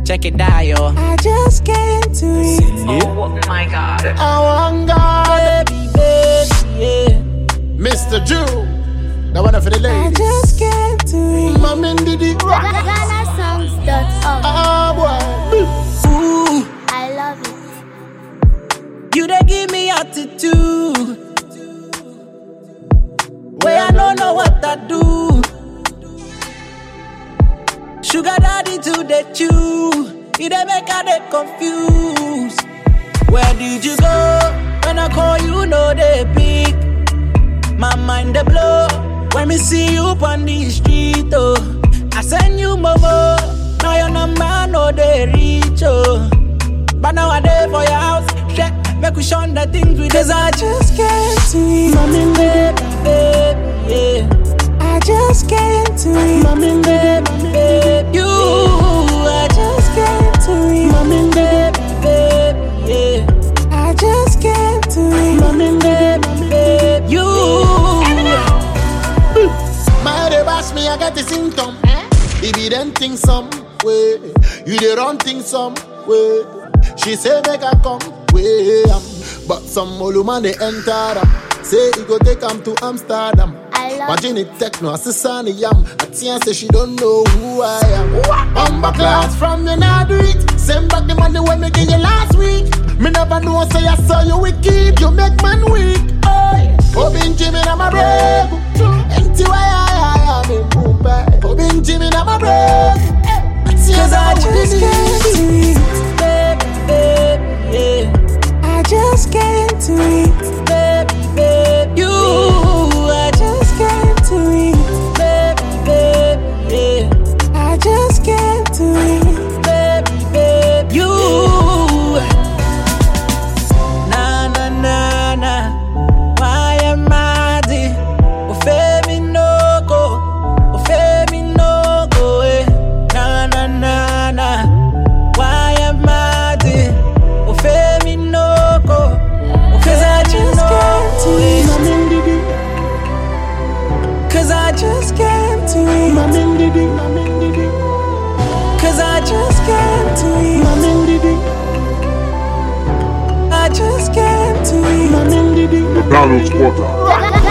check it out, yo. I just can't do it. Oh my God. I want God, Baby, yeah. Mr. Jew. That one for the I ladies. just can't do it. Mama Didi. GhanaSongs.org. Ah boy. Ooh, I love it. you dey give me attitude. Where I don't know what I do. Sugar daddy to the chew. You dey make her dey confused. Where did you go? When I call you, no they pick. My mind dey blow. When me see you on the street, oh. I send you momo. Now your number no they reach, oh. But now I dey for your house. Check, make we shun the things we Cause I just can't do it. Mommy, baby, yeah. I just can't do it. Mommy, baby, you. I just can't do it. Mommy, baby, yeah. I just can't do it. Mommy, baby, you. My they bash me, I get the symptom. If you don't think some way, you they run things some way. She say make I come way, but some old man they enter them. Say he go take them to Amsterdam. I love Imagine it techno, assassin yam. Atia say she don't know who I am. Bumba class from you now do it. Send back the money when me give you last week. Me never know say I saw you wicked. You make man weak. Obin Jimmy na my brave. Empty why I am in Mumbai. Obin Jimmy na my brave. Cause I just can't do it. Baby, yeah. I just can't do it. Baby, you. I just can't do it. Baby, yeah. I just can't do it. Baby, you. Na na na na. Why am I the? Ofemi no go. Ofemi no go. Na na na na. Why am I the? Ofemi no go. Cause I just can't do it. Cause I just can't do it. Cause I just can't do it. I just can't do it. McDonald's quarter.